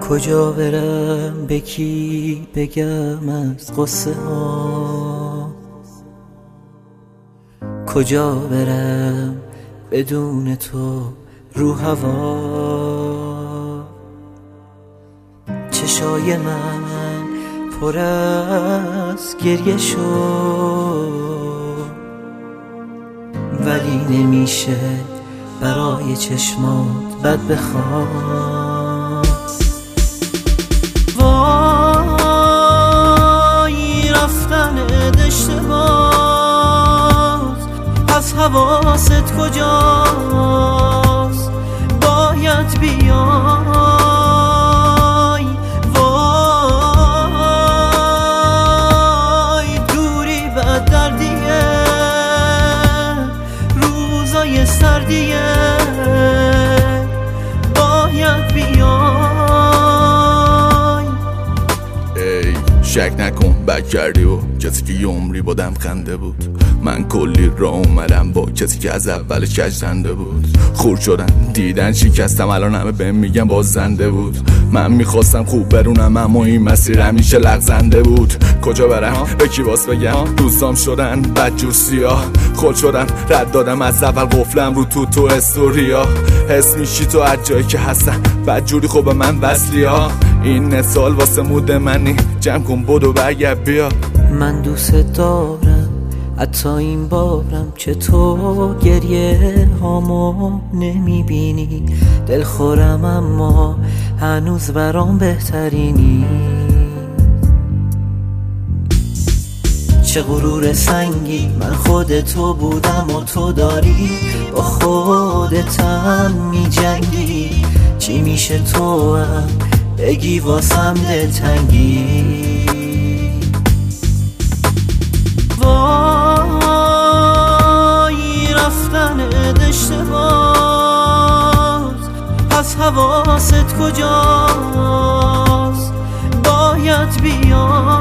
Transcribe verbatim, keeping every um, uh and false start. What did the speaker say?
کجا برم به کی بگم از قصه ها، کجا برم بدون تو رو هوا. چشای من پر از گریه شد، ولی نمیشه برای چشمات بد بخوام. وای رفتن اشتباس، از حواست کجاست؟ باید بیای. وای دوری بد دردیه، روزای سردیه، باید بیای. ای شک نکن بد کردی و کسی که یه عمری بادم خنده بود. من کلی را اومدم با کسی که از اول کجنده بود. خورد شدن دیدن شکستم، الان همه بهم میگن باز زنده بود. من میخواستم خوب برونم اما این مسیر همیشه لغزنده بود. کجا برم به کی باز بگم؟ دوستام شدن بدجور سیاه، خود شدم رد دادم از اول قفلم رو تو تو استوریا. حس میشی تو از جایی که هستم بدجوری خوب به من وصلی ها. این نسال واسه مود منی، جمع کن بدو برگرد بیا. من دوست دارم حتی این بارم که تو گریه هامو نمیبینی. دلخورم اما هنوز برام بهترینی. چه غرور سنگی، من خود تو بودم و تو داری با خودتم میجنگی. چی میشه تو هم بگی واسم دلتنگی؟ وای رفتن اشتباس، از حواست کجاست؟ باید بیای.